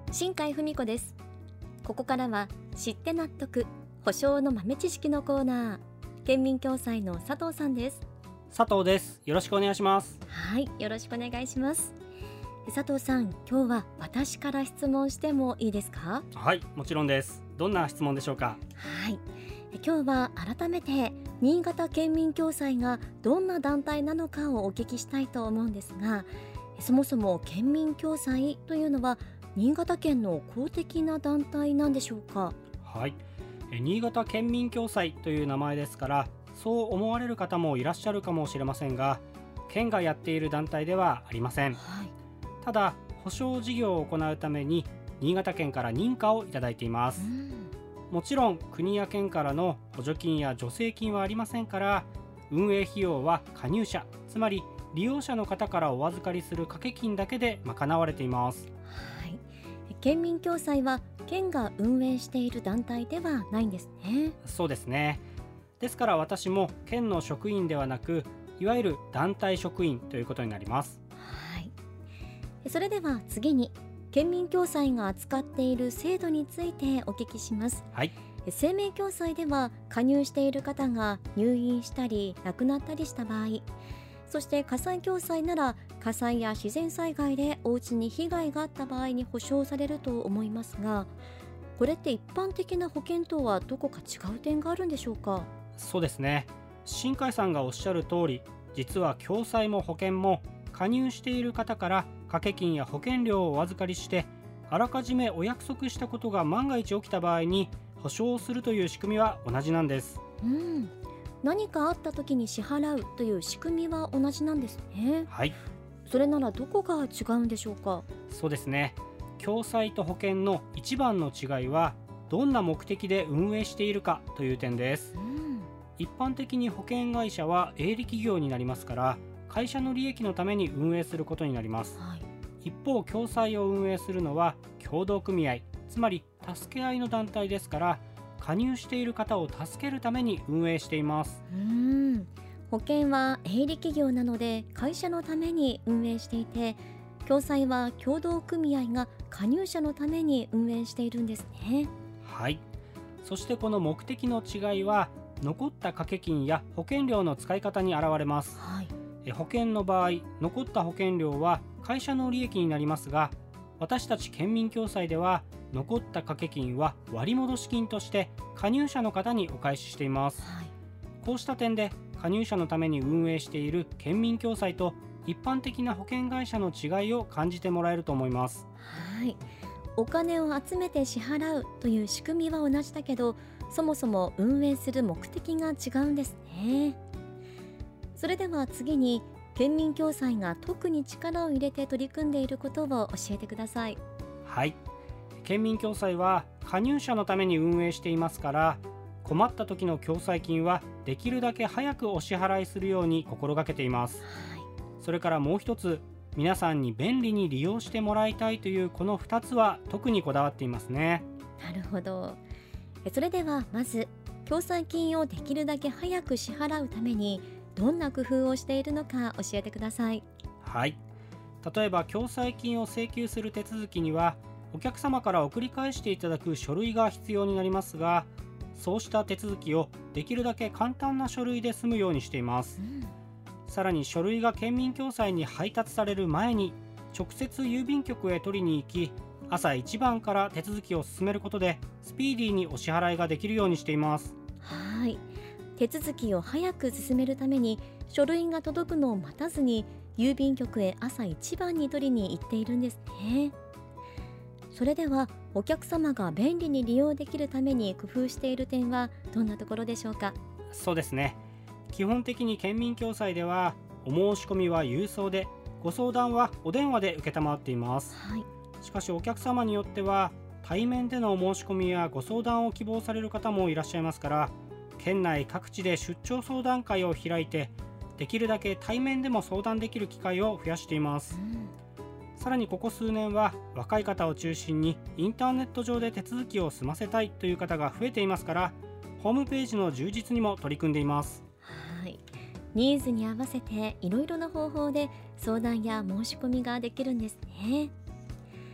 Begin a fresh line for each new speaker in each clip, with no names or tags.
新海文子です。ここからは知って納得保証の豆知識のコーナー。県民共済の佐藤さんです。
佐藤です。よろしくお願いします。
はい、よろしくお願いします。佐藤さん、今日は私から質問してもいいですか？
はい、もちろんです。どんな質問でしょうか？
はい、今日は改めて新潟県民共済がどんな団体なのかをお聞きしたいと思うんですが、そもそも県民共済というのは新潟県の公的な団体なんでしょうか？
はい、新潟県民共済という名前ですから、そう思われる方もいらっしゃるかもしれませんが、県がやっている団体ではありません。
はい、
ただ、保証事業を行うために新潟県から認可をいただいています。もちろん国や県からの補助金や助成金はありませんから、運営費用は加入者、つまり利用者の方からお預かりする掛け金だけで賄われています。
はい、県民共済は県が運営している団体ではないんですね。
そうですね。ですから私も県の職員ではなく、いわゆる団体職員ということになります。
はい、それでは次に県民共済が扱っている制度についてお聞きします。
はい、
生命共済では加入している方が入院したり亡くなったりした場合、そして火災共済なら火災や自然災害でお家に被害があった場合に保証されると思いますが、これって一般的な保険とはどこか違う点があるんでしょうか？
そうですね。新海さんがおっしゃる通り、実は共済も保険も加入している方から掛け金や保険料をお預かりして、あらかじめお約束したことが万が一起きた場合に保証をするという仕組みは同じなんです。
何かあった時に支払うという仕組みは同じなんですね。
はい、
それならどこが違うんでしょうか？
そうですね。共済と保険の一番の違いは、どんな目的で運営しているかという点です。一般的に保険会社は営利企業になりますから、会社の利益のために運営することになります。
はい、
一方、共済を運営するのは協同組合、つまり助け合いの団体ですから、加入している方を助けるために運営しています。
保険は営利企業なので会社のために運営していて、共済は協同組合が加入者のために運営しているんですね。
はい、そしてこの目的の違いは、残った掛け金や保険料の使い方に現れます。
はい、
保険の場合、残った保険料は会社の利益になりますが、私たち県民共済では残った掛け金は割戻金として加入者の方にお返ししています。
はい、
こうした点で加入者のために運営している県民共済と一般的な保険会社の違いを感じてもらえると思います。
はい、お金を集めて支払うという仕組みは同じだけど、そもそも運営する目的が違うんですね。それでは次に県民共済が特に力を入れて取り組んでいることを教えてください。
はい、県民共済は加入者のために運営していますから、困った時の共済金はできるだけ早くお支払いするように心がけています。それからもう一つ、皆さんに便利に利用してもらいたいというこの2つは特にこだわっていますね。
なるほど。それではまず共済金をできるだけ早く支払うためにどんな工夫をしているのか教えてください。
はい、例えば共済金を請求する手続きには、お客様から送り返していただく書類が必要になりますが、そうした手続きをできるだけ簡単な書類で済むようにしています。さらに書類が県民共済に配達される前に直接郵便局へ取りに行き、朝一番から手続きを進めることでスピーディーにお支払いができるようにしています。
はい、手続きを早く進めるために書類が届くのを待たずに郵便局へ朝一番に取りに行っているんですね。それではお客様が便利に利用できるために工夫している点はどんなところでしょうか？
そうですね。基本的に県民共済ではお申し込みは郵送で、ご相談はお電話で承っています。
はい、
しかしお客様によっては対面でのお申し込みやご相談を希望される方もいらっしゃいますから、県内各地で出張相談会を開いて、できるだけ対面でも相談できる機会を増やしています。さらにここ数年は若い方を中心にインターネット上で手続きを済ませたいという方が増えていますから、ホームページの充実にも取り組んでいます。
はい、ニーズに合わせていろいろな方法で相談や申し込みができるんですね。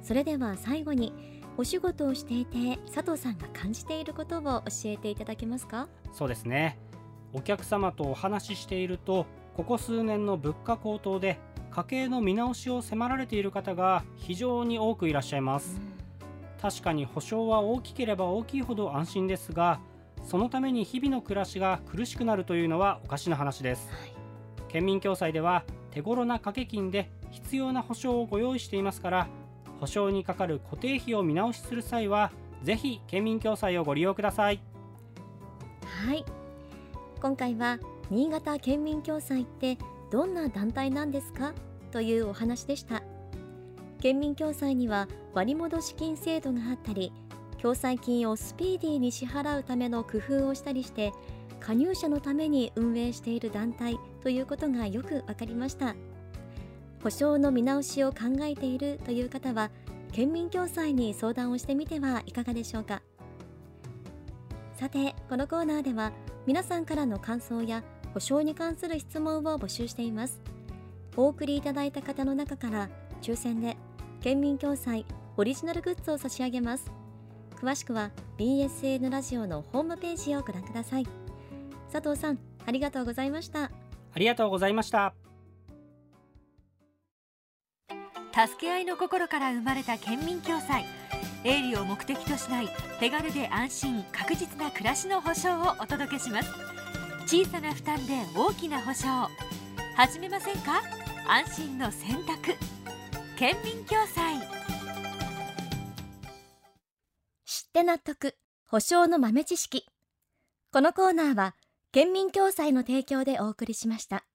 それでは最後に、お仕事をしていて佐藤さんが感じていることを教えていただけますか？
そうですね。お客様とお話ししていると、ここ数年の物価高騰で家計の見直しを迫られている方が非常に多くいらっしゃいます。確かに保証は大きければ大きいほど安心ですが、そのために日々の暮らしが苦しくなるというのはおかしな話です。県民共済では手頃な掛け金で必要な保証をご用意していますから、保証にかかる固定費を見直しする際はぜひ県民共済をご利用ください。
はい、今回は新潟県民共済ってどんな団体なんですかというお話でした。県民共済には割戻金制度があったり、共済金をスピーディーに支払うための工夫をしたりして、加入者のために運営している団体ということがよくわかりました。保証の見直しを考えているという方は、県民共済に相談をしてみてはいかがでしょうか。さて、このコーナーでは皆さんからの感想や保証に関する質問を募集しています。お送りいただいた方の中から抽選で県民共済オリジナルグッズを差し上げます。詳しくは BSN ラジオのホームページをご覧ください。佐藤さん、ありがとうございました。
ありがとうございました。
助け合いの心から生まれた県民共済。営利を目的としない手軽で安心確実な暮らしの保障をお届けします。小さな負担で大きな保障。始めませんか？安心の選択。県民共済。
知って納得、保証の豆知識。このコーナーは県民共済の提供でお送りしました。